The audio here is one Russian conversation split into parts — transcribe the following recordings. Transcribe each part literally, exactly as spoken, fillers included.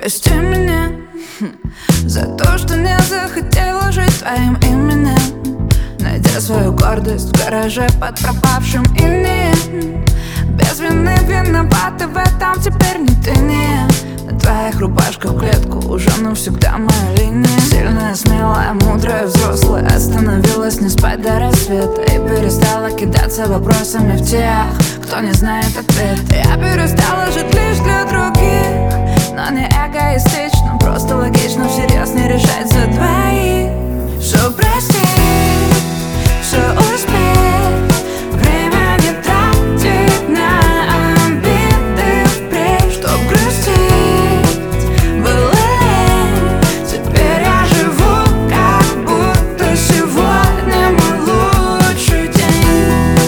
Прости меня за то, что не захотела жить твоим именем, найдя свою гордость в гараже под пропавшим инеем. Без вины виноваты в этом теперь ни ты, ни я. На твоих рубашках в клетку уже навсегда моя линия. Сильная, смелая, мудрая, взрослая остановилась не спать до рассвета и перестала кидаться вопросами в тех, кто не знает ответ. Я перестала жить лишь для других, но не эгоистично, просто логично всерьез не решать за двоих. Все простить, все успеть, время не тратить на обиды впредь. Чтоб грустить, было лень, теперь я живу, как будто сегодня мой лучший день.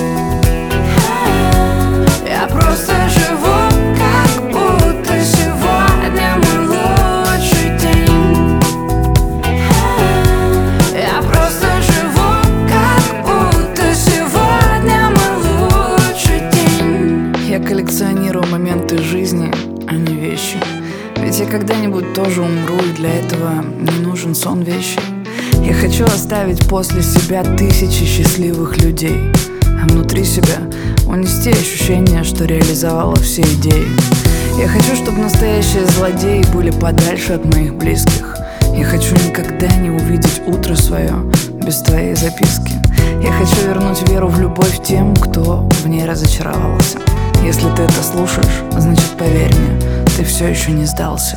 Я просто живу, как будто сегодня мой лучший день. Я просто живу, как будто сегодня мой лучший день. Я коллекционирую моменты жизни, а не вещи. Ведь я когда-нибудь тоже умру, и для этого не нужен сон вещи. Я хочу оставить после себя тысячи счастливых людей, а внутри себя унести ощущение, что реализовала все идеи. Я хочу, чтобы настоящие злодеи были подальше от моих близких. Я хочу никогда не увидеть утро свое без твоей записки. Я хочу вернуть веру в любовь тем, кто в ней разочаровался. Если ты это слушаешь, значит, поверь мне, ты все еще не сдался.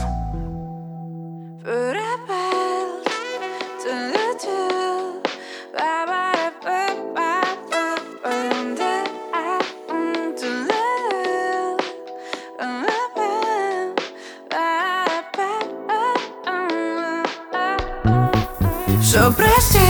Все прости,